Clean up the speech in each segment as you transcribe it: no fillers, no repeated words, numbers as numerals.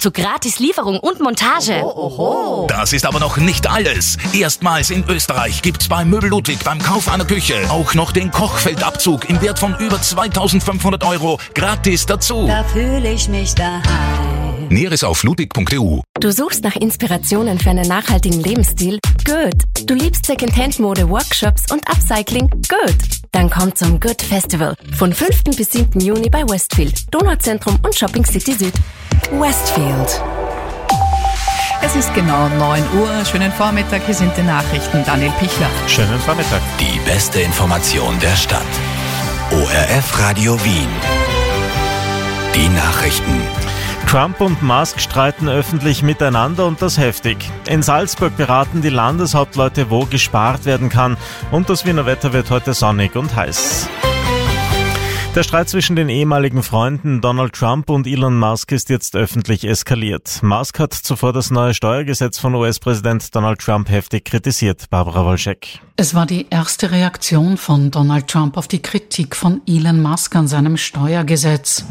zu Gratislieferung und Montage. Oho. Das ist aber noch nicht alles. Erstmals in Österreich gibt's bei Möbel Ludwig beim Kauf einer Küche auch noch den Kochfeldabzug im Wert von über 2.500 € gratis dazu. Da fühle ich mich daheim. Näheres auf ludwig.eu. Du suchst nach Inspirationen für einen nachhaltigen Lebensstil? Good. Du liebst Secondhand-Mode, Workshops und Upcycling? Good. Dann komm zum Good Festival von 5. bis 7. Juni bei Westfield, Donauzentrum und Shopping City Süd. Westfield. Es ist genau 9 Uhr. Schönen Vormittag, hier sind die Nachrichten. Daniel Pichler. Schönen Vormittag. Die beste Information der Stadt. ORF Radio Wien. Die Nachrichten. Trump und Musk streiten öffentlich miteinander und das heftig. In Salzburg beraten die Landeshauptleute, wo gespart werden kann. Und das Wiener Wetter wird heute sonnig und heiß. Der Streit zwischen den ehemaligen Freunden Donald Trump und Elon Musk ist jetzt öffentlich eskaliert. Musk hat zuvor das neue Steuergesetz von US-Präsident Donald Trump heftig kritisiert. Barbara Wolschek. Es war die erste Reaktion von Donald Trump auf die Kritik von Elon Musk an seinem Steuergesetz.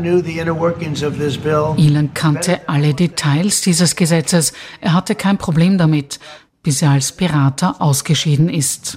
Elon kannte alle Details dieses Gesetzes. Er hatte kein Problem damit, bis er als Berater ausgeschieden ist.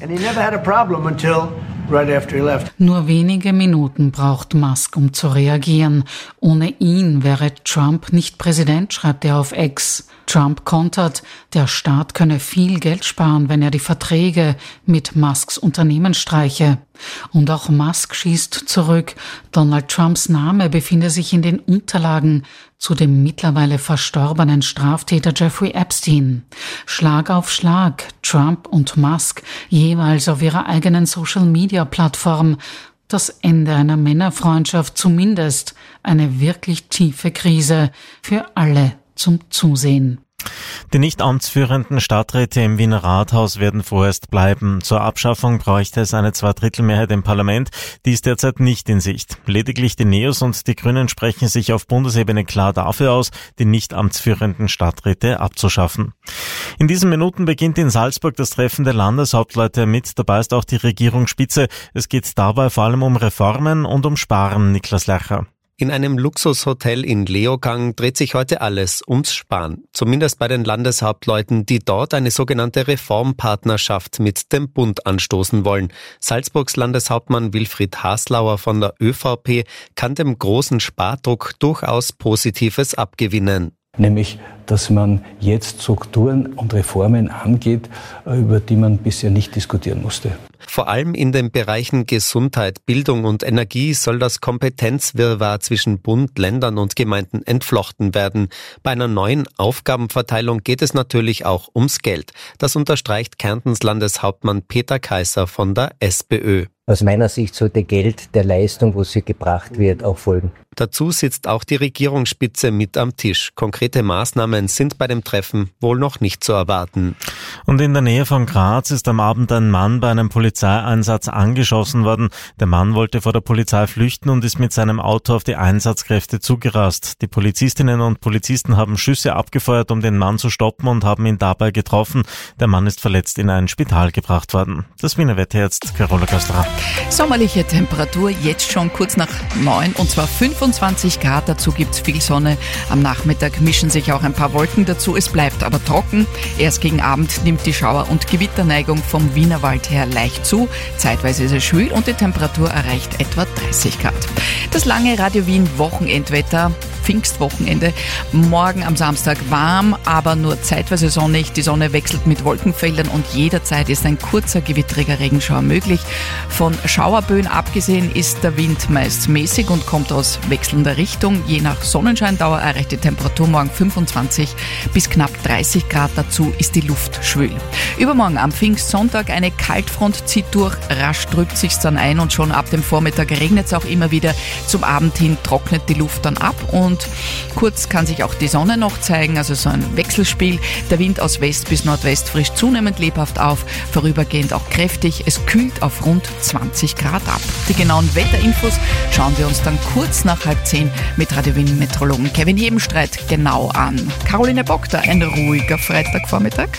Nur wenige Minuten braucht Musk, um zu reagieren. Ohne ihn wäre Trump nicht Präsident, schreibt er auf X. Trump kontert, der Staat könne viel Geld sparen, wenn er die Verträge mit Musks Unternehmen streiche. Und auch Musk schießt zurück. Donald Trumps Name befinde sich in den Unterlagen zu dem mittlerweile verstorbenen Straftäter Jeffrey Epstein. Schlag auf Schlag, Trump und Musk jeweils auf ihrer eigenen Social-Media-Plattform. Das Ende einer Männerfreundschaft, zumindest eine wirklich tiefe Krise für alle zum Zusehen. Die nicht amtsführenden Stadträte im Wiener Rathaus werden vorerst bleiben. Zur Abschaffung bräuchte es eine Zweidrittelmehrheit im Parlament. Die ist derzeit nicht in Sicht. Lediglich die NEOS und die Grünen sprechen sich auf Bundesebene klar dafür aus, die nicht amtsführenden Stadträte abzuschaffen. In diesen Minuten beginnt in Salzburg das Treffen der Landeshauptleute. Mit dabei ist auch die Regierungsspitze. Es geht dabei vor allem um Reformen und um Sparen. Niklas Lercher. In einem Luxushotel in Leogang dreht sich heute alles ums Sparen. Zumindest bei den Landeshauptleuten, die dort eine sogenannte Reformpartnerschaft mit dem Bund anstoßen wollen. Salzburgs Landeshauptmann Wilfried Haslauer von der ÖVP kann dem großen Spardruck durchaus Positives abgewinnen. Nämlich, dass man jetzt Strukturen und Reformen angeht, über die man bisher nicht diskutieren musste. Vor allem in den Bereichen Gesundheit, Bildung und Energie soll das Kompetenzwirrwarr zwischen Bund, Ländern und Gemeinden entflochten werden. Bei einer neuen Aufgabenverteilung geht es natürlich auch ums Geld. Das unterstreicht Kärntens Landeshauptmann Peter Kaiser von der SPÖ. Aus meiner Sicht sollte Geld der Leistung, wo sie gebracht wird, auch folgen. Dazu sitzt auch die Regierungsspitze mit am Tisch. Konkrete Maßnahmen sind bei dem Treffen wohl noch nicht zu erwarten. Und in der Nähe von Graz ist am Abend ein Mann bei einem Polizeieinsatz angeschossen worden. Der Mann wollte vor der Polizei flüchten und ist mit seinem Auto auf die Einsatzkräfte zugerast. Die Polizistinnen und Polizisten haben Schüsse abgefeuert, um den Mann zu stoppen und haben ihn dabei getroffen. Der Mann ist verletzt in ein Spital gebracht worden. Das Wiener Wetter jetzt, Carola Castra. Sommerliche Temperatur jetzt schon kurz nach 9 und zwar 25 Grad. Dazu gibt's viel Sonne. Am Nachmittag mischen sich auch ein paar Wolken dazu. Es bleibt aber trocken. Erst gegen Abend nimmt die Schauer- und Gewitterneigung vom Wienerwald her leicht zu. Zeitweise ist es schwül und die Temperatur erreicht etwa 30 Grad. Das lange Radio Wien Wochenendwetter. Pfingstwochenende. Morgen am Samstag warm, aber nur zeitweise sonnig. Die Sonne wechselt mit Wolkenfeldern und jederzeit ist ein kurzer gewittriger Regenschauer möglich. Von Schauerböen abgesehen ist der Wind meist mäßig und kommt aus wechselnder Richtung. Je nach Sonnenscheindauer erreicht die Temperatur morgen 25 bis knapp 30 Grad. Dazu ist die Luft schwül. Übermorgen am Pfingstsonntag eine Kaltfront zieht durch. Rasch drückt sich's dann ein und schon ab dem Vormittag regnet es auch immer wieder. Zum Abend hin trocknet die Luft dann ab und kurz kann sich auch die Sonne noch zeigen, also so ein Wechselspiel. Der Wind aus West bis Nordwest frischt zunehmend lebhaft auf, vorübergehend auch kräftig. Es kühlt auf rund 20 Grad ab. Die genauen Wetterinfos schauen wir uns dann kurz nach 9:30 mit Radio Wien Meteorologen Kevin Hebenstreit genau an. Caroline Bock, da ein ruhiger Freitagvormittag.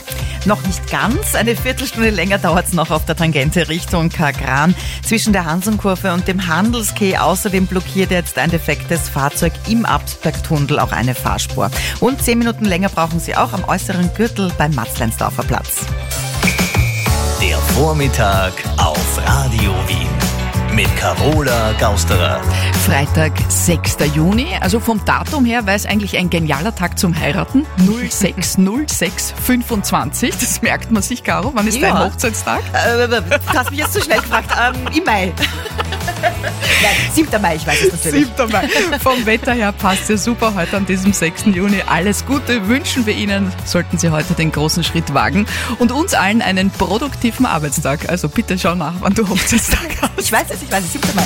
Noch nicht ganz. Eine Viertelstunde länger dauert es noch auf der Tangente Richtung Kagran. Zwischen der Hansenkurve und dem Handelskeh. Außerdem blockiert jetzt ein defektes Fahrzeug im Absbergtunnel auch eine Fahrspur. Und 10 Minuten länger brauchen Sie auch am äußeren Gürtel beim Matzleinsdorfer Platz. Der Vormittag auf Radio Wien mit Carola Gausterer. Freitag, 6. Juni, also vom Datum her wäre es eigentlich ein genialer Tag zum Heiraten. 060625, das merkt man sich, Caro. Wann ist dein Hochzeitstag? Du hast mich jetzt zu schnell gefragt. Im Mai. Nein, 7. Mai, ich weiß es natürlich. 7. Mai. Vom Wetter her passt ja super heute an diesem 6. Juni. Alles Gute wünschen wir Ihnen, sollten Sie heute den großen Schritt wagen. Und uns allen einen produktiven Arbeitstag. Also bitte schau nach, wann du Hochzeitstag hast. Ich weiß es, 7. Mai.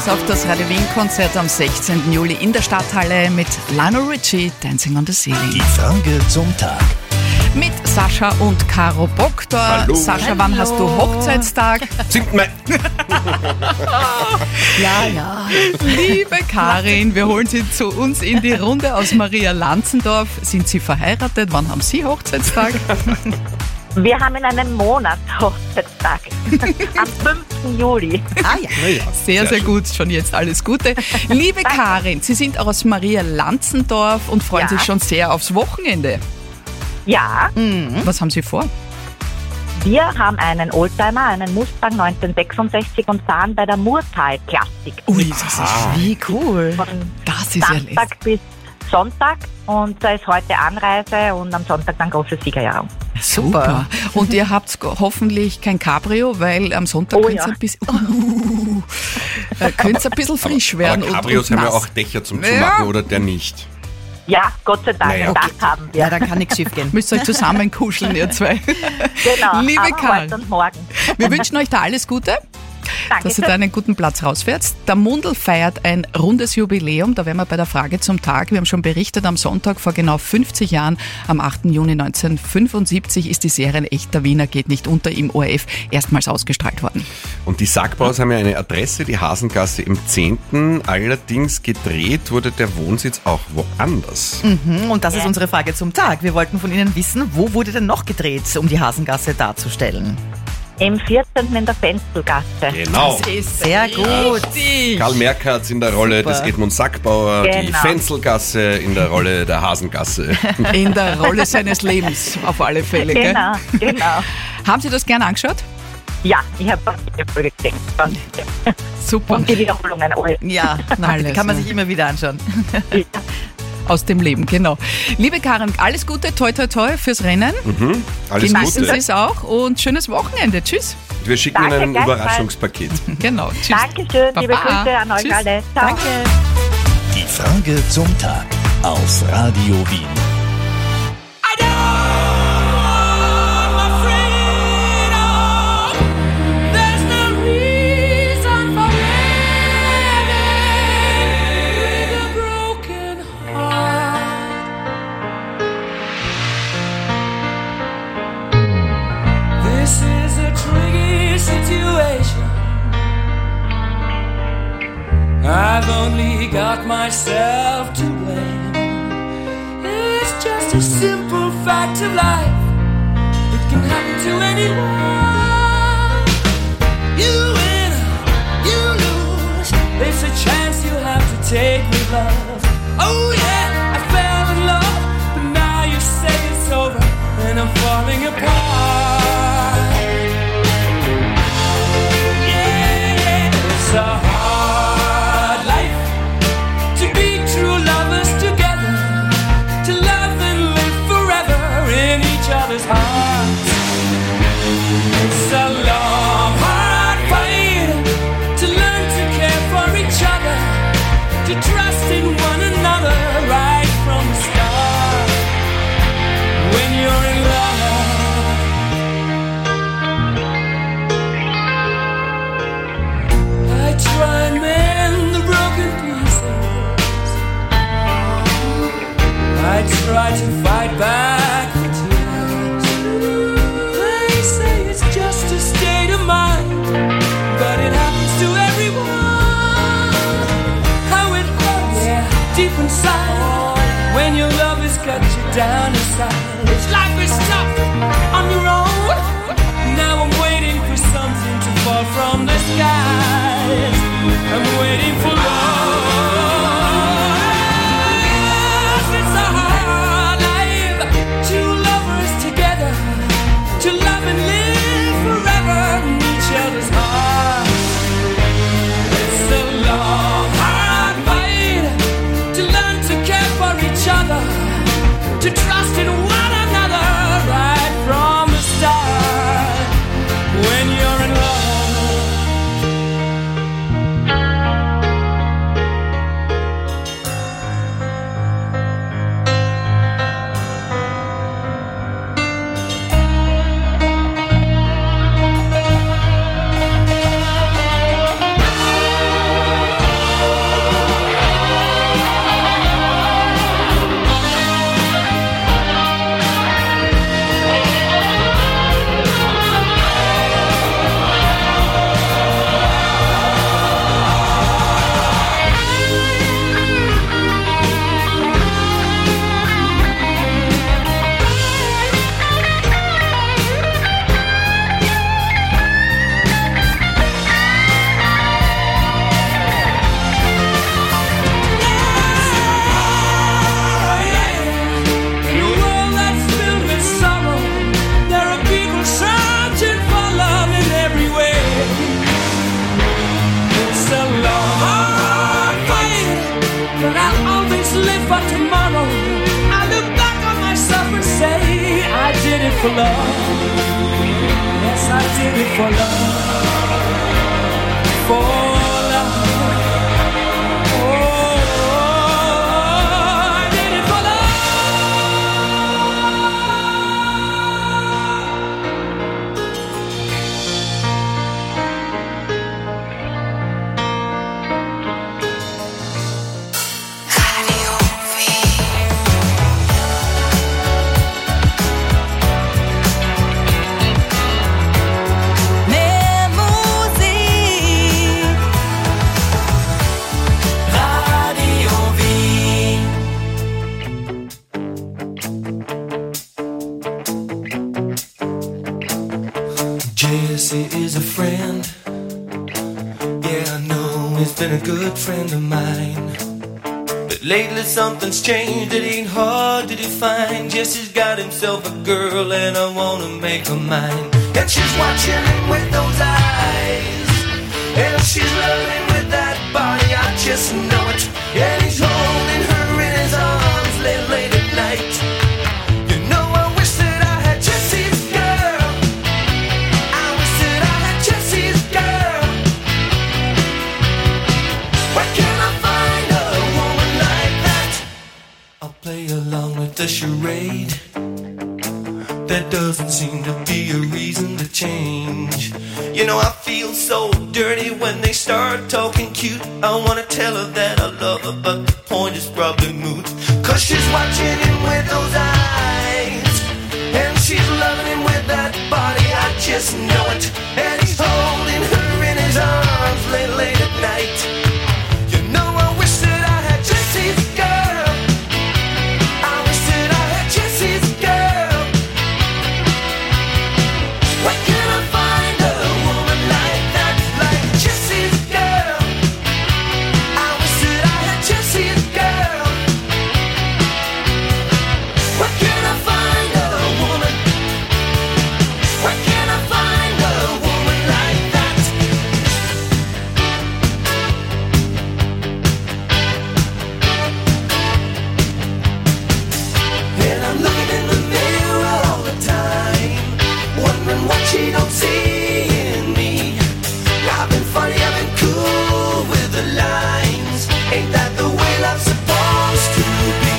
auf das Radio Wien-Konzert am 16. Juli in der Stadthalle mit Lionel Richie, Dancing on the Ceiling. Die Frage zum Tag. Mit Sascha und Caro Boktor. Hallo. Sascha, wann hast du Hochzeitstag? 7. Mai. Ja. Liebe Karin, wir holen Sie zu uns in die Runde aus Maria Lanzendorf. Sind Sie verheiratet? Wann haben Sie Hochzeitstag? Wir haben in einem Monat Hochzeitstag. Am 5. Juli. Ah ja, sehr, sehr gut. Schon jetzt alles Gute. Liebe Karin, Sie sind aus Maria Lanzendorf und freuen sich schon sehr aufs Wochenende. Ja. Was haben Sie vor? Wir haben einen Oldtimer, einen Mustang 1966 und fahren bei der Murtal Klassik. Ui, das ist wie cool. Von Das ist Samstag bis Sonntag und da ist heute Anreise und am Sonntag dann große Siegerehrung. Super. Und ihr habt hoffentlich kein Cabrio, weil am Sonntag könnte es ein bisschen frisch werden. Aber Cabrios und haben ja nass. auch Dächer zum Zumachen oder der nicht. Ja, Gott sei Dank, Naja. das haben wir. Ja, da kann nichts schief gehen. Müsst ihr euch zusammen kuscheln, ihr zwei. Genau, Liebe aber Karin, heute und morgen. wir wünschen euch da alles Gute, dass ihr da einen guten Platz rausfährt. Der Mundl feiert ein rundes Jubiläum, da wären wir bei der Frage zum Tag. Wir haben schon berichtet, am Sonntag vor genau 50 Jahren, am 8. Juni 1975, ist die Serie Ein echter Wiener geht nicht unter im ORF erstmals ausgestrahlt worden. Und die Sackbauers haben ja eine Adresse, die Hasengasse im 10. Allerdings gedreht wurde der Wohnsitz auch woanders. Und das ist unsere Frage zum Tag. Wir wollten von Ihnen wissen, wo wurde denn noch gedreht, um die Hasengasse darzustellen? Im 14. in der Fenzelgasse. Genau. Das ist sehr gut. Karl Merkatz in der Rolle des Edmund Sackbauer, die Genau. Fenzelgasse in der Rolle der Hasengasse. In der Rolle seines Lebens, auf alle Fälle. Gell? Genau. Haben Sie das gern angeschaut? Ja, ich habe die Folge gesehen. Super. Und die Wiederholungen alle. Ja, Alles, kann man ja. sich immer wieder anschauen. Aus dem Leben, genau. Liebe Karin, alles Gute, toi toi toi fürs Rennen. Alles Genießen Sie Gute. es auch und schönes Wochenende. Tschüss. Wir schicken Danke, Ihnen ein gleichfalls. Überraschungspaket. Genau, tschüss. Dankeschön, liebe Baba. Grüße an euch Tschüss. alle. Ciao. Danke. Die Frage zum Tag. Auf Radio Wien. This is a tricky situation. I've only got myself to blame. It's just a simple fact of life. It can happen to anyone. You win, you lose. It's a chance you have to take with love. Oh yeah, I fell in love, but now you say it's over and I'm falling apart. Yeah, it's a hard life to be true lovers together, to love and live forever in each other's hearts. It's a long, hard fight to learn to care for each other, to trust in one another right from the start. When you're in love, I try and mend the broken pieces. I try to fight back the tears. They say it's just a state of mind, but it happens to everyone. How it hurts, deep inside, when your love has got you down inside. Life is tough on your own. Now I'm waiting for something to fall from the skies. I'm waiting for love. It's a hard life. Two lovers together, to love and live forever in each other's hearts. It's a long, hard fight to learn to care for each other, to trust for love. Yes, I did it for love. For love. Oh, I did it for love. Jesse is a friend. Yeah, I know he's been a good friend of mine. But lately something's changed, it ain't hard to define. Jesse's got himself a girl and I wanna make her mine. And she's watching him with those eyes, and she's loving with that body, I just know it. And he's holding her in his arms late at night. You know I wish that I had Jesse's girl. I wish that I had Jesse's girl. Where can I find a woman like that? I'll play along with the charade. There doesn't seem to be a reason to change. You know I feel so dirty when they start talking cute. I wanna tell her that I love her, but the point is probably moot. Cause she's watching him with those eyes, and she's loving him with that body, I just know it. And he's holding her in his arms late at night. You know I wish that I had Jesse's girl. I wish that I had Jesse's girl. Where can I find a woman like that, like Jesse's girl? I wish that I had Jesse's girl. Where can I find a woman? Where can I find a woman like that? And I'm looking in the mirror all the time, wondering what she don't see in me. I've been funny, I've been cool with the lines. Ain't that the way love's supposed to be?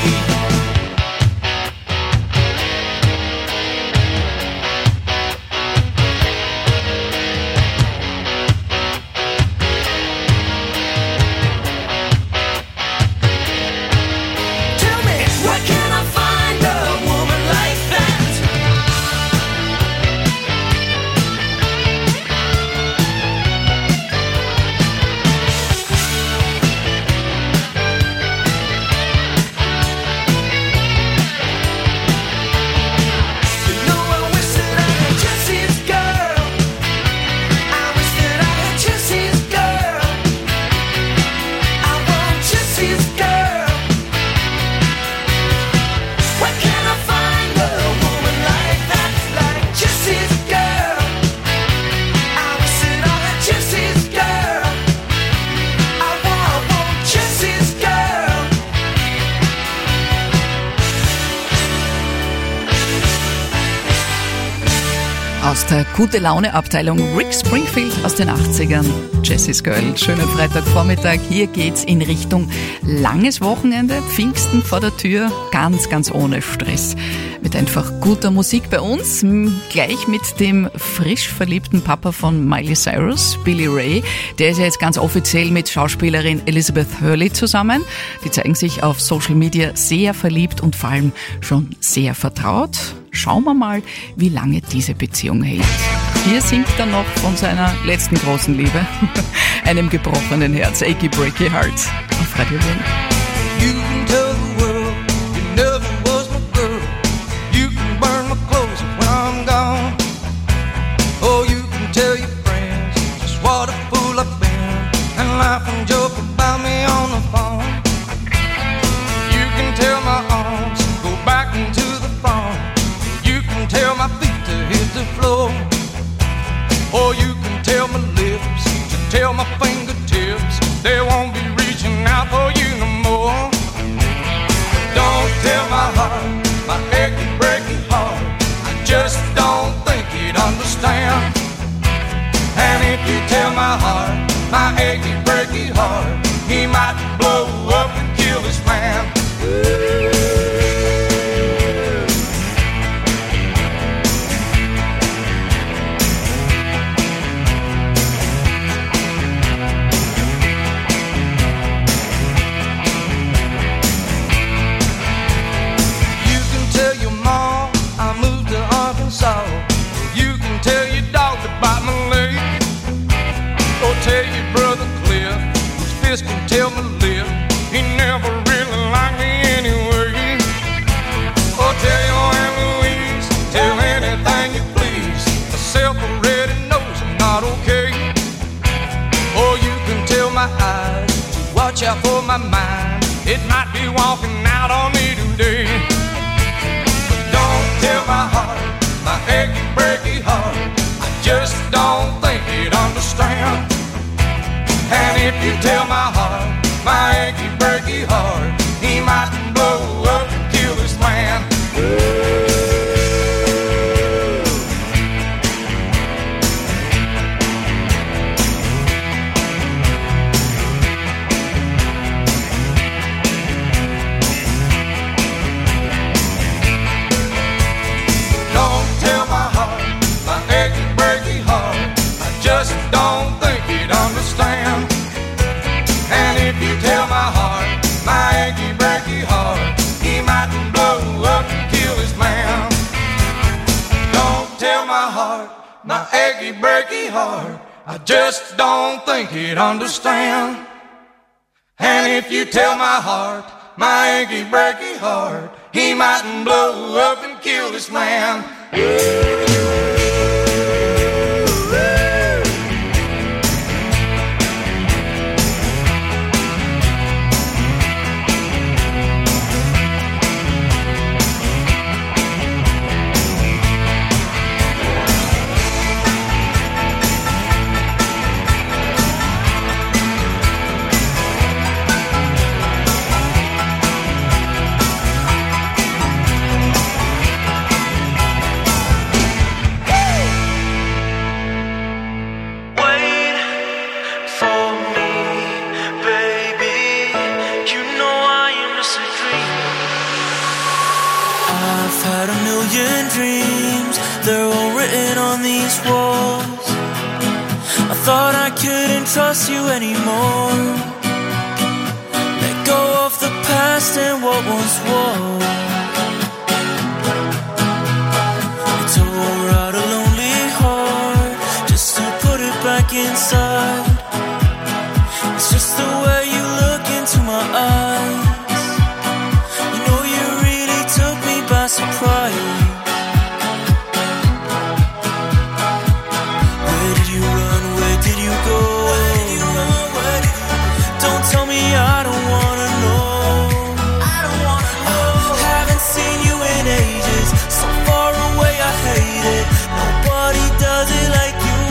Tell me, where can I find a woman like that? You know I wish that I had Jesse's girl. I wish that I had Jesse's girl. I want Jesse's girl. Where can I find a woman like that, like Jesse's girl? I wish that I had Jesse's girl. I want Jesse's girl. Aus der Gute-Laune-Abteilung Rick Springfield aus den 80ern. Jesse's Girl. Schöner Freitagvormittag. Hier geht's in Richtung langes Wochenende. Pfingsten vor der Tür. Ganz, ganz ohne Stress. Mit einfach guter Musik bei uns. Gleich mit dem frisch verliebten Papa von Miley Cyrus, Billy Ray. Der ist ja jetzt ganz offiziell mit Schauspielerin Elizabeth Hurley zusammen. Die zeigen sich auf Social Media sehr verliebt und vor allem schon sehr vertraut. Schauen wir mal, wie lange diese Beziehung hält. Hier singt er noch von seiner letzten großen Liebe, einem gebrochenen Herz, Achy Breaky Heart, auf Radio Wien. You can tell the world you never was my girl. You can burn my clothes when I'm gone. Oh, you can tell your friends just what a fool I've been, and laugh and joke about me on the phone. You can tell my arms go back into the farm. You can tell my feet to hit the floor. Or you can tell my lips to tell my fingertips they won't be reaching out for you no more. Don't tell my heart, my achy breaking heart, I just tell my heart, my achy, breaky heart, he might blow up and kill this man. You can tell your mom I moved to Arkansas. You can tell your dog to bite my leg. Or tell your brother Cliff, whose fist can tell my lip, he never really liked me anyway. Or tell your Aunt Louise, tell anything you please, myself already knows I'm not okay. Or you can tell my eyes to watch out for my mind, it might be walking out on me today. But don't tell my heart, my achy, breaky heart, I just don't think he'd understand. And if you tell my heart, my achy, breaky heart, he might blow up and kill this man. Don't tell my heart, my achy, breaky heart, I just don't think he'd understand. And if you tell my heart, my achy, breaky heart, he might blow up and kill this man. Don't tell my heart, my achy, breaky heart, I just don't think he'd understand. And if you tell my heart, my achy, breaky heart, he might blow up and kill this man. Dreams, they're all written on these walls. I thought I couldn't trust you anymore. Let go of the past and what once was. I tore out a lonely heart just to put it back inside. It's just the way you look into my eyes. You know you really took me by surprise. I don't wanna know. Haven't seen you in ages, so far away I hate it. Nobody does it like you.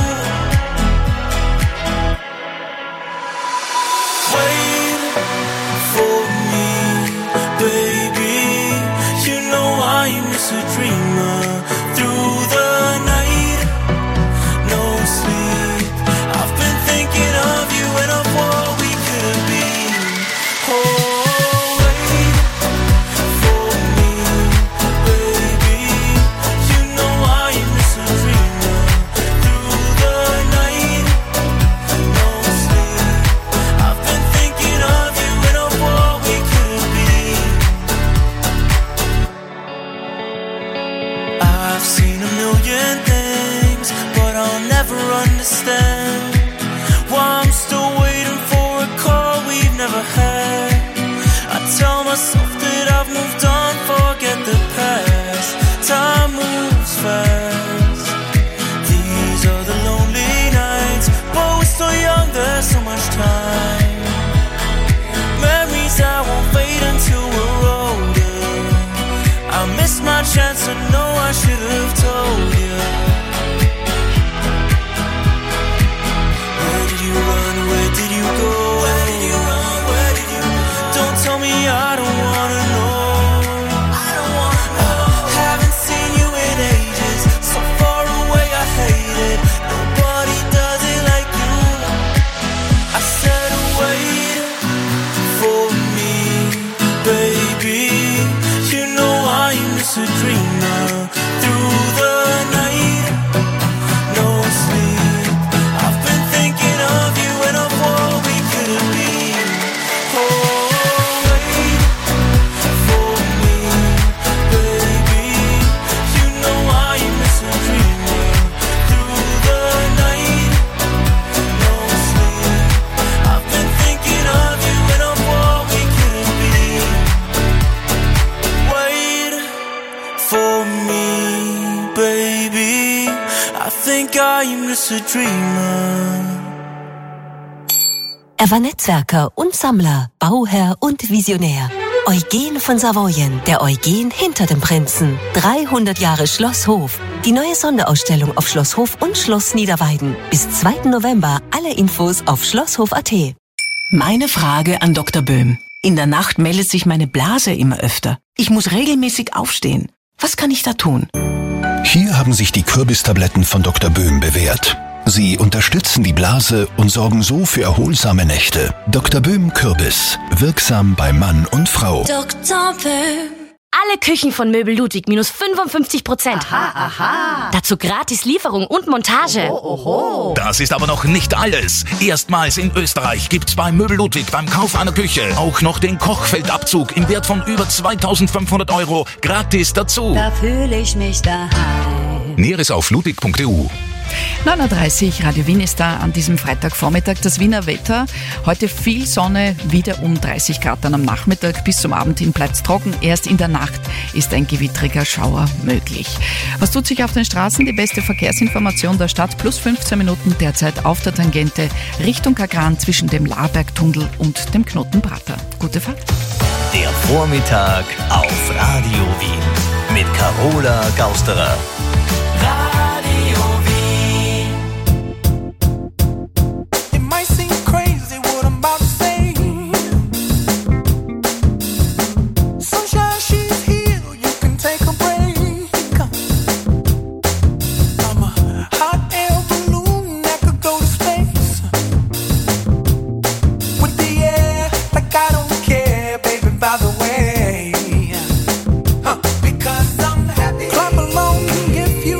Wait for me, baby. You know I'm just a dreamer. Through the night, no sleep, I've been thinking of you and of what we could have been. Understand why I'm still waiting for a call we've never had. I tell myself that I've moved on, forget the past. Time moves fast. These are the lonely nights, but we're still young, there's so much time. Memories that won't fade until we're older. I missed my chance to know I should have told you. Where did you go? Where did you run? Where did you? Don't tell me I don't want I think I'm just a dreamer. Er war Netzwerker und Sammler, Bauherr und Visionär. Eugen von Savoyen, der Eugen hinter dem Prinzen. 300 Jahre Schlosshof. Die neue Sonderausstellung auf Schlosshof und Schloss Niederweiden. Bis 2. November alle Infos auf schlosshof.at. Meine Frage an Dr. Böhm. In der Nacht meldet sich meine Blase immer öfter. Ich muss regelmäßig aufstehen. Was kann ich da tun? Hier haben sich die Kürbistabletten von Dr. Böhm bewährt. Sie unterstützen die Blase und sorgen so für erholsame Nächte. Dr. Böhm Kürbis. Wirksam bei Mann und Frau. Dr. Böhm. Alle Küchen von Möbel Ludwig minus 55%. Aha, aha. Dazu gratis Lieferung und Montage. Oho. Das ist aber noch nicht alles. Erstmals in Österreich gibt's bei Möbel Ludwig beim Kauf einer Küche auch noch den Kochfeldabzug im Wert von über 2.500 Euro gratis dazu. Da fühle ich mich daheim. Näheres auf ludwig.eu. 9.30 Uhr, Radio Wien ist da an diesem Freitagvormittag. Das Wiener Wetter, heute viel Sonne, wieder um 30 Grad dann am Nachmittag. Bis zum Abend hin bleibt's trocken. Erst in der Nacht ist ein gewittriger Schauer möglich. Was tut sich auf den Straßen? Die beste Verkehrsinformation der Stadt. Plus 15 Minuten derzeit auf der Tangente Richtung Kagran zwischen dem Lahrbergtunnel und dem Knotenprater. Gute Fahrt. Der Vormittag auf Radio Wien mit Carola Gausterer. Clap along if you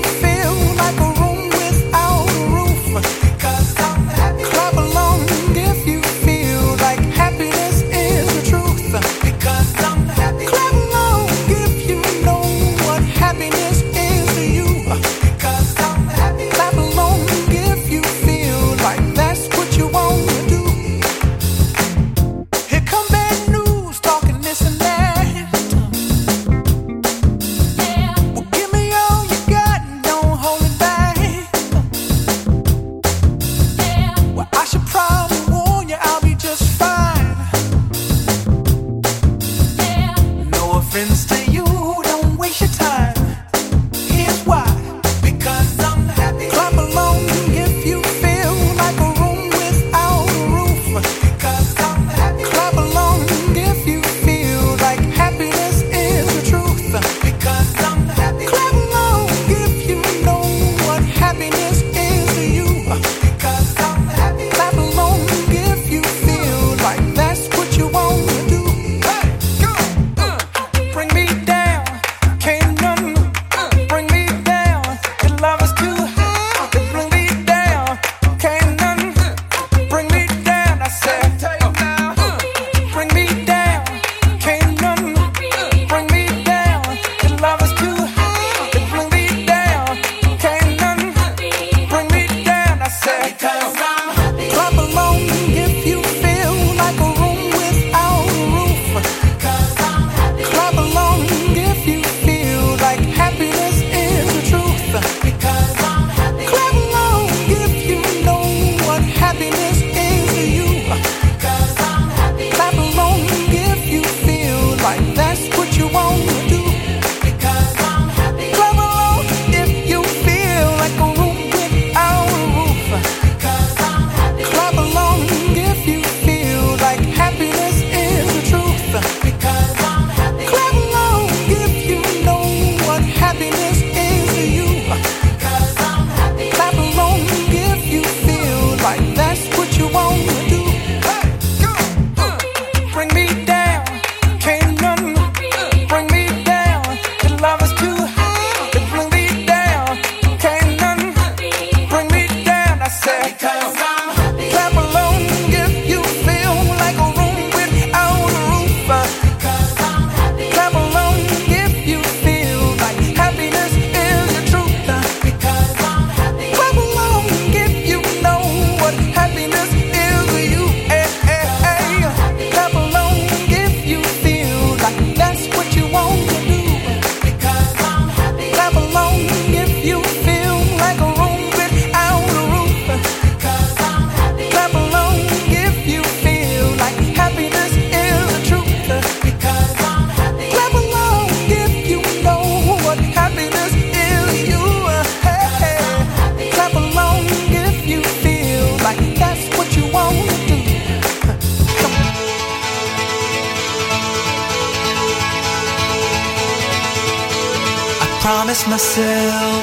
promised myself,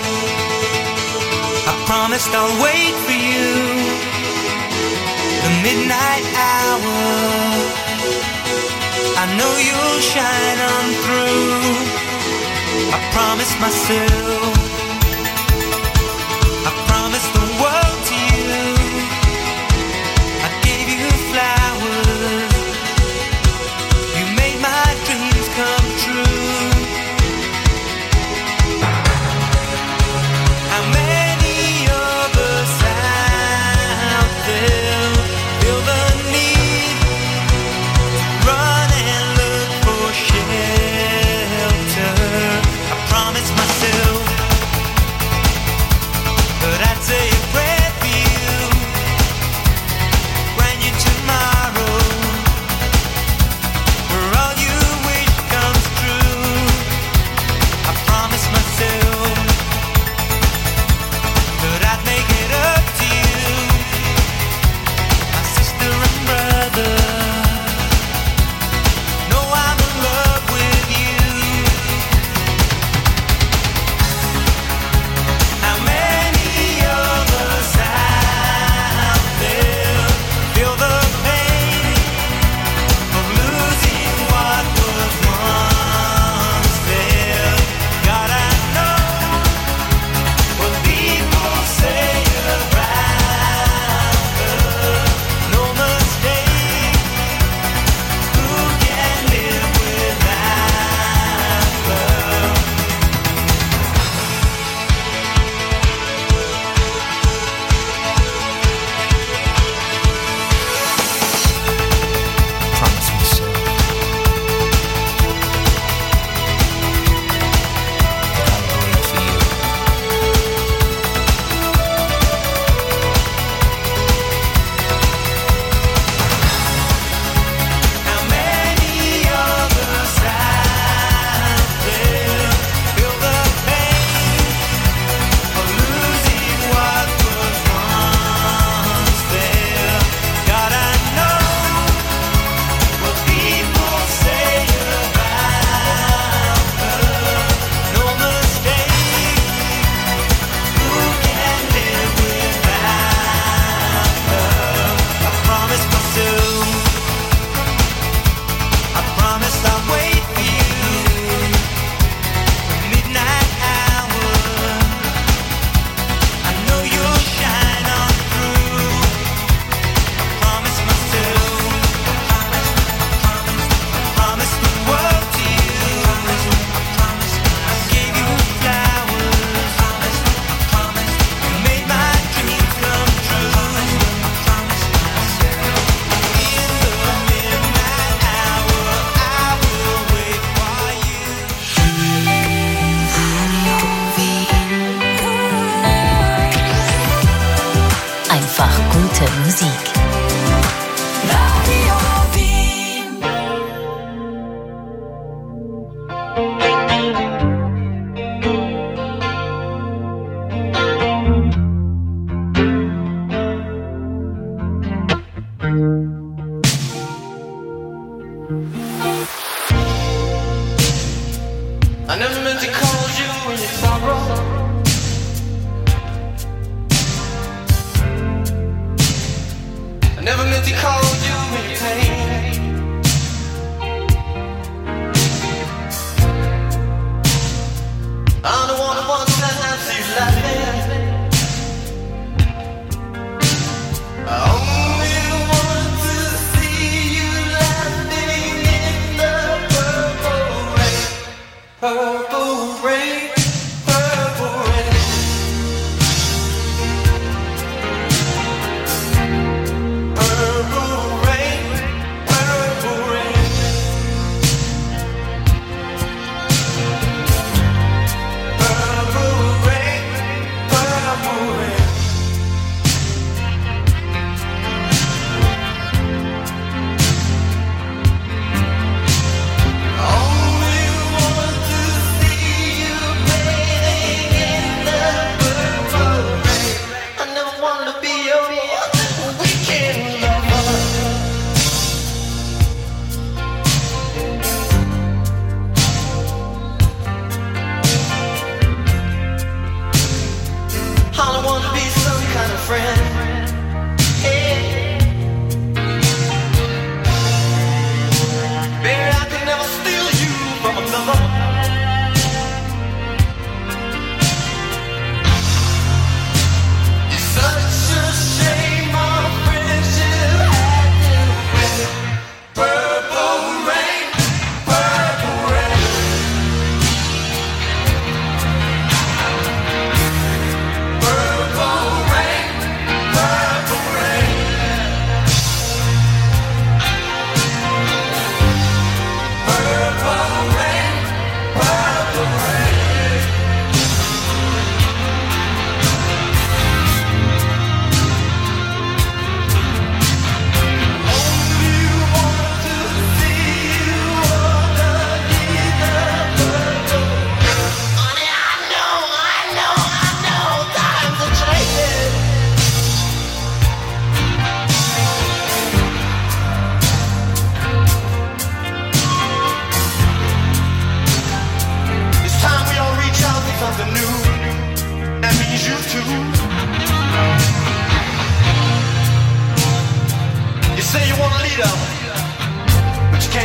I promised I'll wait for you. The midnight hour, I know you'll shine on through. I promised myself, I promised the world to you. I gave you flowers, you made my dreams come true. How many of us out there feel the need to run and look for shelter? I promised myself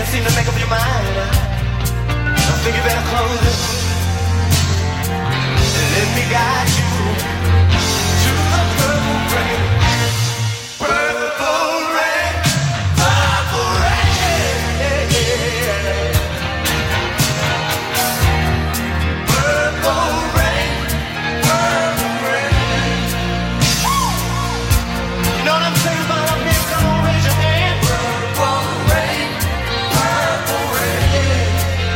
can't seem to make up your mind. I think you better close it. Let me guide you to the purple rain. Purple rain, purple rain. Purple rain, purple rain. You know what I'm saying about up here? Come on, raise your hand. Purple rain, purple rain.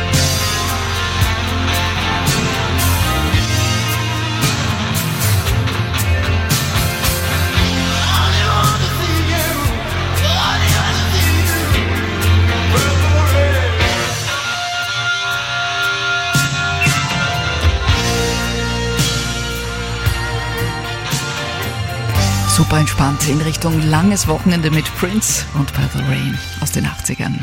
Super entspannt in Richtung langes Wochenende mit Prince und Purple Rain aus den 80ern.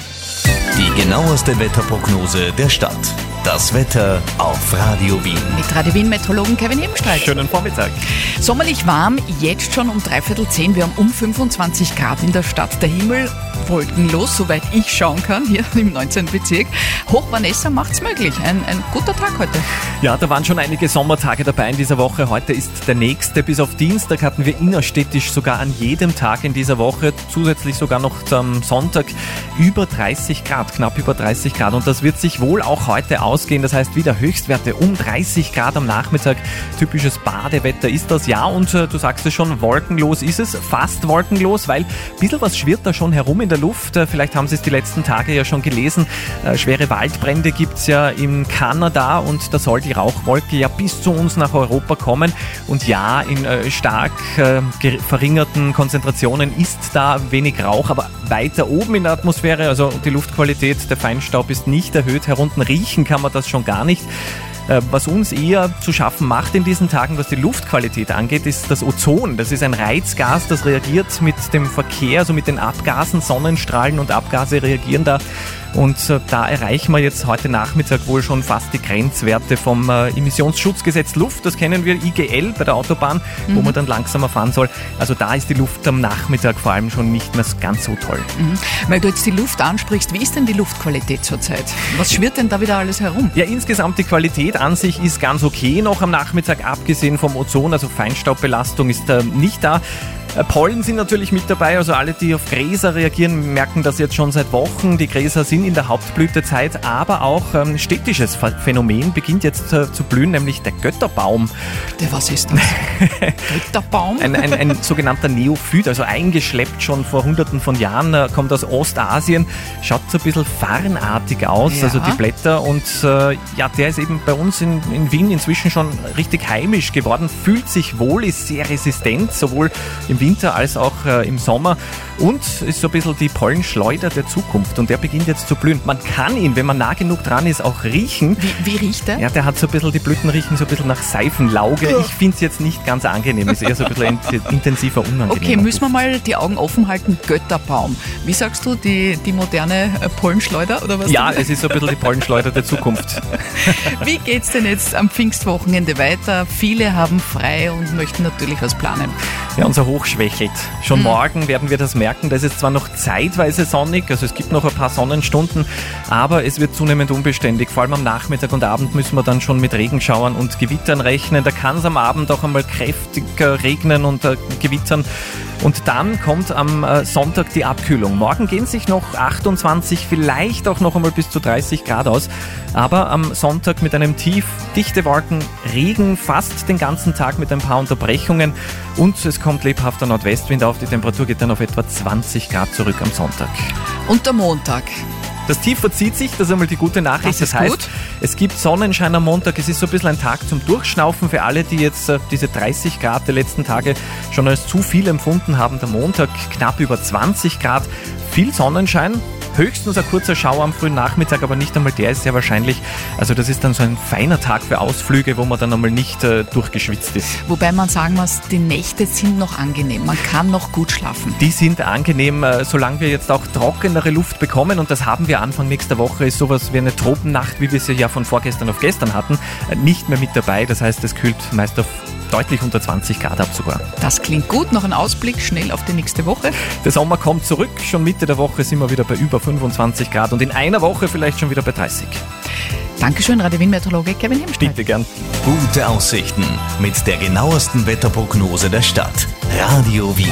Die genaueste Wetterprognose der Stadt. Das Wetter auf Radio Wien. Mit Radio Wien-Meteorologen Kevin Ebensteig. Schönen Vormittag. Sommerlich warm, jetzt schon um 9:45. Wir haben um 25 Grad in der Stadt. Der Himmel wolkenlos, soweit ich schauen kann, hier im 19. Bezirk. Hoch-Vanessa macht's möglich. Ein guter Tag heute. Ja, da waren schon einige Sommertage dabei in dieser Woche. Heute ist der nächste. Bis auf Dienstag hatten wir innerstädtisch sogar an jedem Tag in dieser Woche, zusätzlich sogar noch am Sonntag, über 30 Grad, knapp über 30 Grad. Und das wird sich wohl auch heute ausgehen. Das heißt, wieder Höchstwerte um 30 Grad am Nachmittag. Typisches Badewetter ist das, ja. Und du sagst es schon, wolkenlos ist es, fast wolkenlos, weil ein bisschen was schwirrt da schon herum in der Luft. Vielleicht haben Sie es die letzten Tage ja schon gelesen. Schwere Waldbrände gibt es ja in Kanada und da soll die Rauchwolke ja bis zu uns nach Europa kommen. Und ja, in stark verringerten Konzentrationen ist da wenig Rauch, aber weiter oben in der Atmosphäre, also die Luftqualität, der Feinstaub ist nicht erhöht. Herunten riechen kann man das schon gar nicht. Was uns eher zu schaffen macht in diesen Tagen, was die Luftqualität angeht, ist das Ozon. Das ist ein Reizgas, das reagiert mit dem Verkehr, also mit den Abgasen, Sonnenstrahlen und Abgase reagieren da. Und da erreichen wir jetzt heute Nachmittag wohl schon fast die Grenzwerte vom Emissionsschutzgesetz Luft. Das kennen wir, IGL bei der Autobahn, wo man dann langsamer fahren soll. Also da ist die Luft am Nachmittag vor allem schon nicht mehr ganz so toll. Weil du jetzt die Luft ansprichst, wie ist denn die Luftqualität zurzeit? Was schwirrt denn da wieder alles herum? Ja, insgesamt die Qualität an sich ist ganz okay noch am Nachmittag, abgesehen vom Ozon, also Feinstaubbelastung ist nicht da. Pollen sind natürlich mit dabei, also alle, die auf Gräser reagieren, merken das jetzt schon seit Wochen. Die Gräser sind in der Hauptblütezeit, aber auch städtisches Phänomen beginnt jetzt zu blühen, nämlich der Götterbaum. Was ist das? Götterbaum? Ein sogenannter Neophyt, also eingeschleppt schon vor Hunderten von Jahren, kommt aus Ostasien, schaut so ein bisschen farnartig aus, ja. Also die Blätter, und ja, der ist eben bei uns in Wien inzwischen schon richtig heimisch geworden, fühlt sich wohl, ist sehr resistent, sowohl im Winter als auch im Sommer, und ist so ein bisschen die Pollenschleuder der Zukunft, und der beginnt jetzt zu blühen. Man kann ihn, wenn man nah genug dran ist, auch riechen. Wie riecht der? Ja, der hat so ein bisschen, die Blüten riechen so ein bisschen nach Seifenlauge. Ich finde es jetzt nicht ganz angenehm, ist eher so ein bisschen intensiver, unangenehm. Okay, müssen wir mal die Augen offen halten. Götterbaum. Wie sagst du, die moderne Pollenschleuder oder was? Ja, es ist so ein bisschen die Pollenschleuder der Zukunft. Wie geht's denn jetzt am Pfingstwochenende weiter? Viele haben frei und möchten natürlich was planen. Ja, unser Hoch schwächelt. Schon morgen werden wir das merken. Da ist es zwar noch zeitweise sonnig, also es gibt noch ein paar Sonnenstunden, aber es wird zunehmend unbeständig. Vor allem am Nachmittag und Abend müssen wir dann schon mit Regenschauern und Gewittern rechnen. Da kann es am Abend auch einmal kräftiger regnen und gewittern. Und dann kommt am Sonntag die Abkühlung. Morgen gehen sich noch 28, vielleicht auch noch einmal bis zu 30 Grad aus. Aber am Sonntag mit einem Tief, dichte Wolken, Regen fast den ganzen Tag mit ein paar Unterbrechungen. Und es kommt lebhafter Nordwestwind auf. Die Temperatur geht dann auf etwa 20 Grad zurück am Sonntag. Und der Montag? Das Tief verzieht sich, das ist einmal die gute Nachricht. Das heißt, gut. Es gibt Sonnenschein am Montag. Es ist so ein bisschen ein Tag zum Durchschnaufen für alle, die jetzt diese 30 Grad der letzten Tage schon als zu viel empfunden haben. Der Montag knapp über 20 Grad, viel Sonnenschein. Höchstens ein kurzer Schauer am frühen Nachmittag, aber nicht einmal der ist sehr wahrscheinlich. Also das ist dann so ein feiner Tag für Ausflüge, wo man dann einmal nicht durchgeschwitzt ist. Wobei man sagen muss, die Nächte sind noch angenehm. Man kann noch gut schlafen. Die sind angenehm, solange wir jetzt auch trockenere Luft bekommen. Und das haben wir Anfang nächster Woche, ist sowas wie eine Tropennacht, wie wir sie ja von vorgestern auf gestern hatten, nicht mehr mit dabei. Das heißt, es kühlt meist auf deutlich unter 20 Grad ab sogar. Das klingt gut. Noch ein Ausblick schnell auf die nächste Woche. Der Sommer kommt zurück. Schon Mitte der Woche sind wir wieder bei über 25 Grad und in einer Woche vielleicht schon wieder bei 30. Dankeschön, Radio Wien-Meteorologe Kevin Hemstein. Bitte gern. Gute Aussichten mit der genauesten Wetterprognose der Stadt. Radio Wien.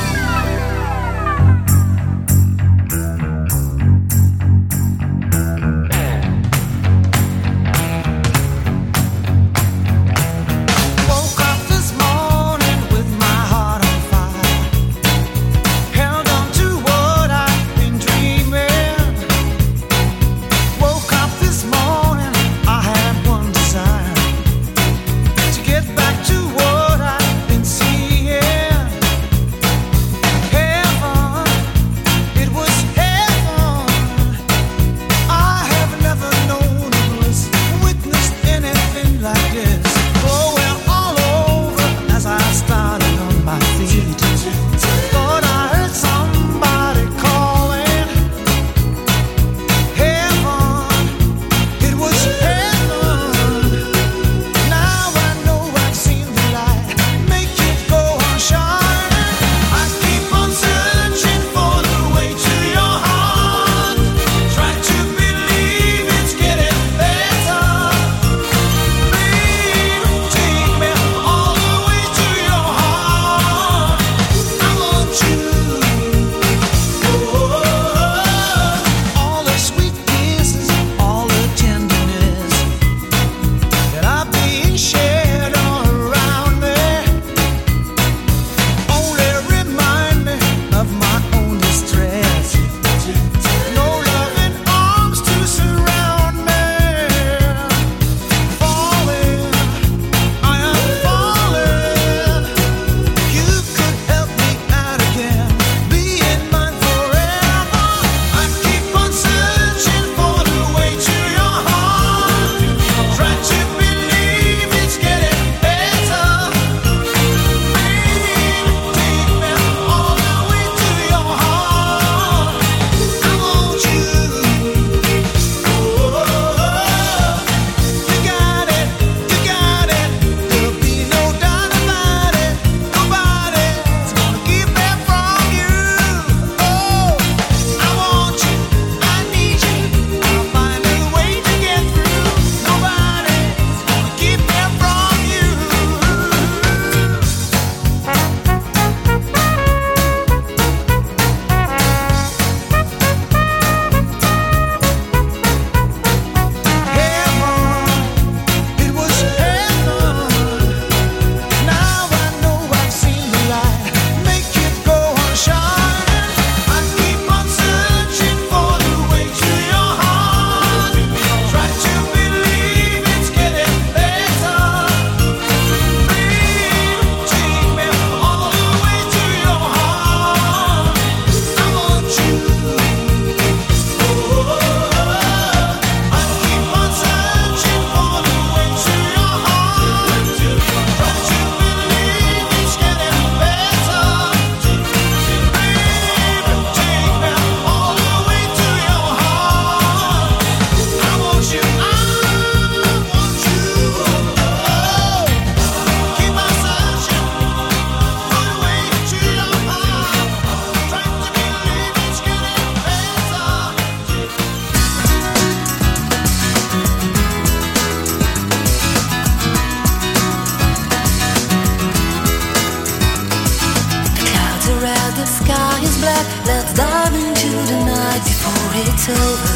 it's over.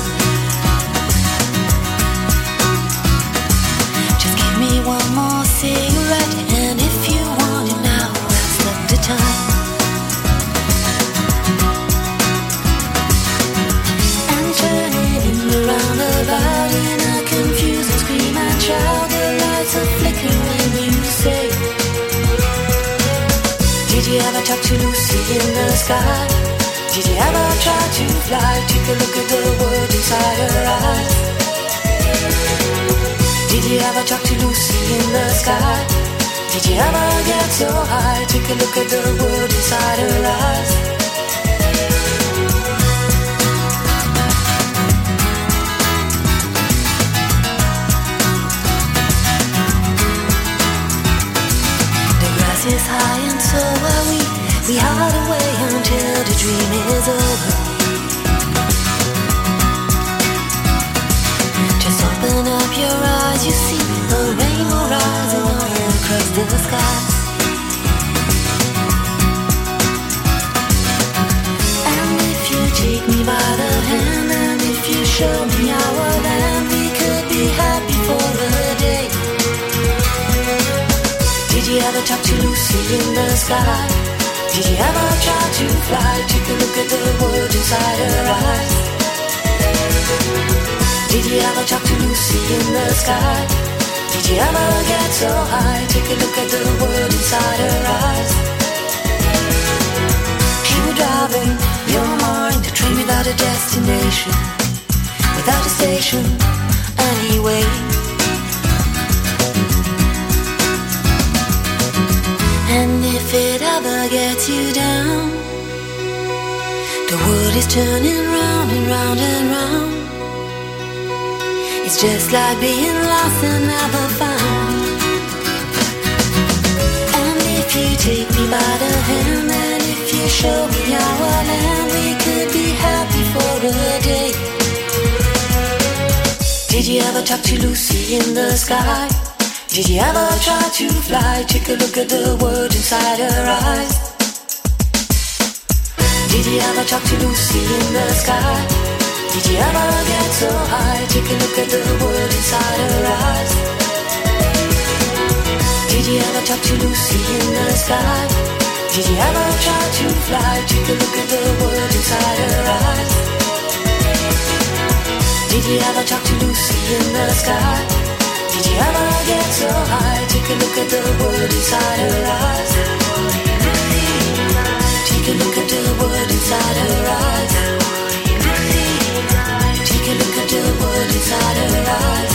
Just give me one more cigarette, and if you want it now, that's the time. And turning around about in a confusing scream and shout, the lights are flickering when you say, did you ever talk to Lucy in the sky? Did you ever try to fly? Take a look at the world inside her eyes. Did you ever talk to Lucy in the sky? Did you ever get so high? Take a look at the world inside her eyes. The and so are we. We hide away until the dream is over. Just open up your eyes, you see a rainbow rising all across the sky. And if you take me by the hand, and if you show me our land, we could be happy for a day. Did you ever talk to Lucy in the sky? Did you ever try to fly? Take a look at the world inside her eyes. Did you ever talk to Lucy in the sky? Did you ever get so high? Take a look at the world inside her eyes. She would drive in your mind, a train without a destination, without a station, anyway. And if it ever gets you down, the world is turning round and round and round. It's just like being lost and never found. And if you take me by the hand, and if you show me our land, we could be happy for a day. Did you ever talk to Lucy in the sky? Did you ever try to fly? Take a look at the world inside her eyes. Did you ever talk to Lucy in the sky? Did you ever get so high? Take a look at the world inside her eyes. Did you ever talk to Lucy in the sky? Did you ever try to fly? Take a look at the world inside her eyes. Did you ever talk to Lucy in the sky? Did you ever get so high? Take a look at the world inside her eyes. Take a look at the world inside her eyes. Take a look at the world inside her eyes.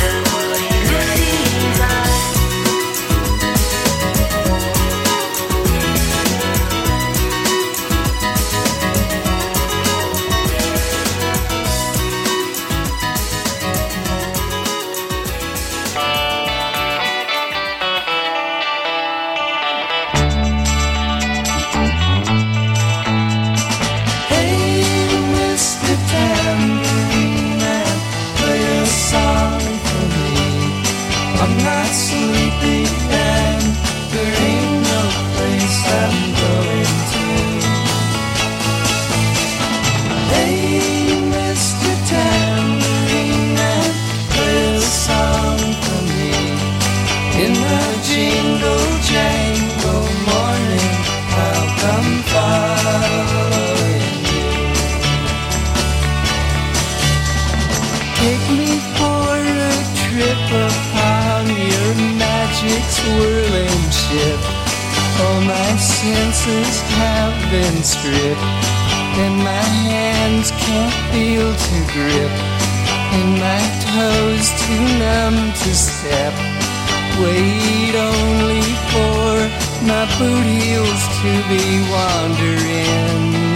Swirling ship, all my senses have been stripped, and my hands can't feel to grip, and my toes too numb to step. Wait only for my boot heels to be wandering.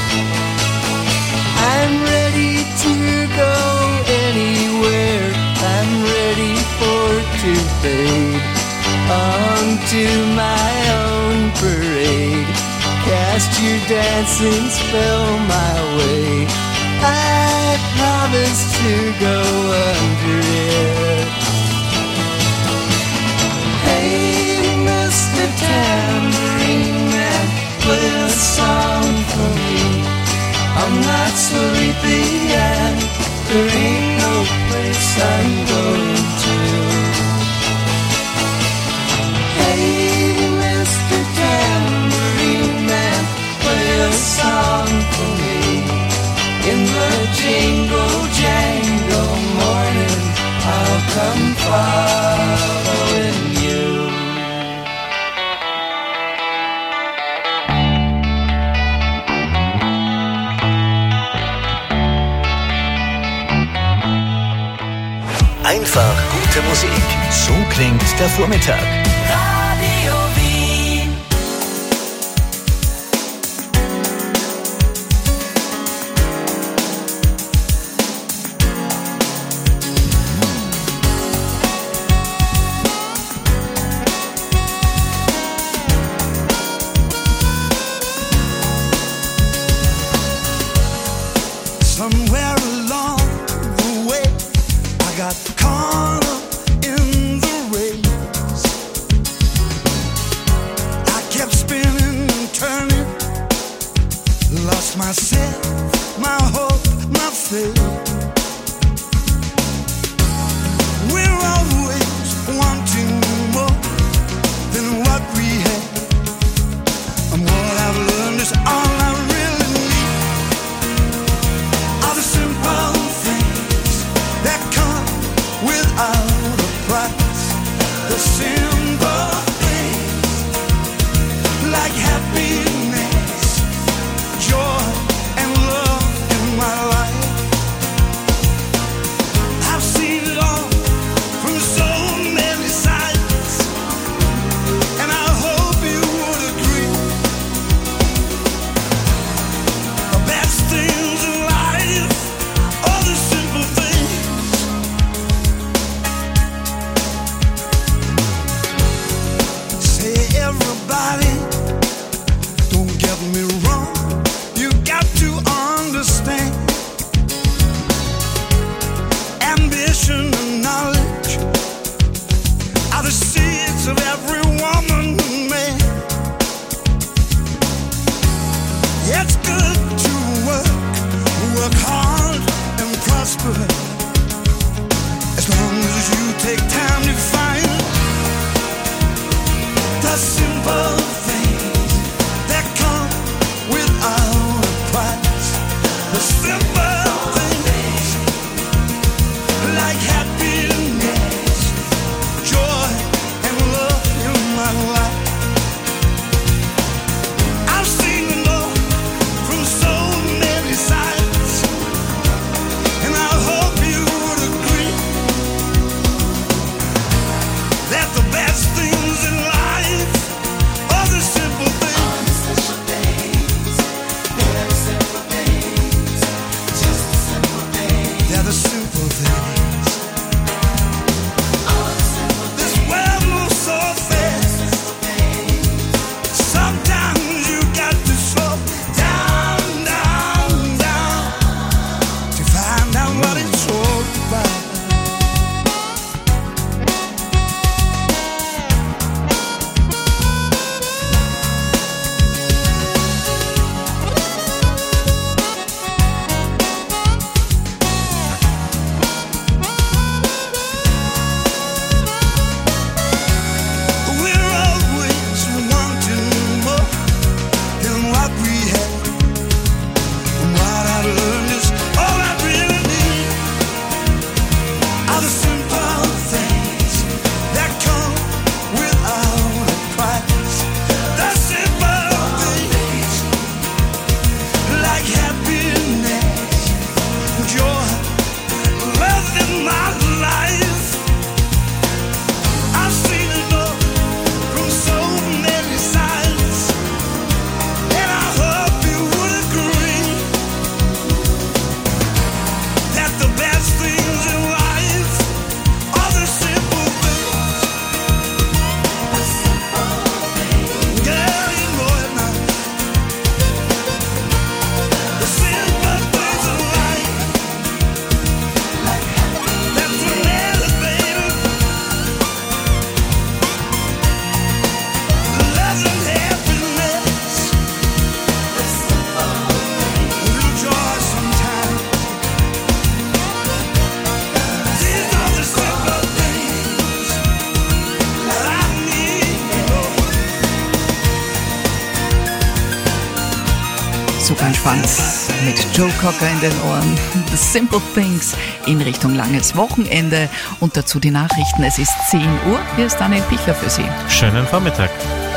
I'm ready to go anywhere, I'm ready for to fade onto my own parade. Cast your dancing spell my way. I promise to go under it. Hey, Mr. Tambourine Man, play a song for me. I'm not sleepy and there ain't no place I'm going to. Hey, Mr. Tambourine Man, play a song for me. In the jingle jangle morning, I'll come following you. Einfach gute Musik. So klingt der Vormittag. Radio Wien. myself, my hope, my faith. We're always wanting more than what we have. And what I've learned is all I really need are the simple things that come without a price. The simple things like happiness, joy, and love in my life. I've seen it all from so many sides, and I hope you would agree. The best things in life are the simple things. Say everybody, don't get me wrong, you got to understand. Ambition and knowledge are the seeds of every woman and man. It's good to work hard and prosper, as long as you take time to find the simple things that come without a price. The simple things like happiness, joy, and love in my life. I've seen it all from so many sides, and I hope you would agree that the best things in life are the simple things. They're the simple things. This world moves so fast. Sometimes you got to slow down, down, down to find out what it's all about. We're always wanting more than what we have. And what I've learned is all I really need are the simple things that come without a price. The simple things like happiness, joy, love in my life. I've seen it all from so many sides, and I hope you would agree that the best things in life are the simple things. Girl, you know it now. The simple things in life that will elevate love and happiness, little joy sometimes. These are the simple things that I need, Super entspannt mit Joe Cocker in den Ohren. The Simple Things in Richtung langes Wochenende und dazu die Nachrichten. Es ist 10 Uhr. Hier ist Daniel Pichler für Sie. Schönen Vormittag.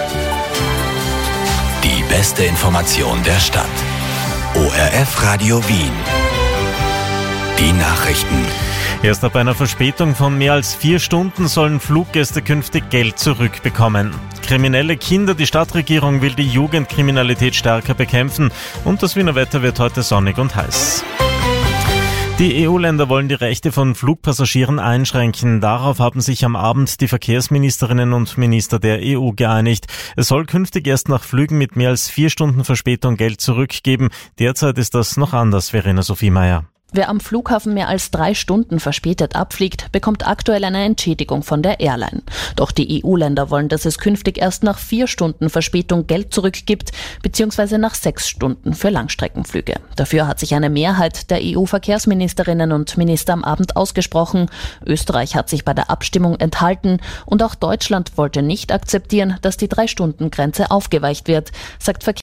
Die beste Information der Stadt. ORF Radio Wien. Die Nachrichten. Erst ab einer Verspätung von mehr als 4 Stunden sollen Fluggäste künftig Geld zurückbekommen. Kriminelle Kinder, die Stadtregierung will die Jugendkriminalität stärker bekämpfen und das Wiener Wetter wird heute sonnig und heiß. Die EU-Länder wollen die Rechte von Flugpassagieren einschränken. Darauf haben sich am Abend die Verkehrsministerinnen und Minister der EU geeinigt. Es soll künftig erst nach Flügen mit mehr als 4 Stunden Verspätung Geld zurückgeben. Derzeit ist das noch anders, Verena Sophie Meyer. Wer am Flughafen mehr als 3 Stunden verspätet abfliegt, bekommt aktuell eine Entschädigung von der Airline. Doch die EU-Länder wollen, dass es künftig erst nach 4 Stunden Verspätung Geld zurückgibt, beziehungsweise nach 6 Stunden für Langstreckenflüge. Dafür hat sich eine Mehrheit der EU-Verkehrsministerinnen und Minister am Abend ausgesprochen. Österreich hat sich bei der Abstimmung enthalten und auch Deutschland wollte nicht akzeptieren, dass die 3-Stunden-Grenze aufgeweicht wird, sagt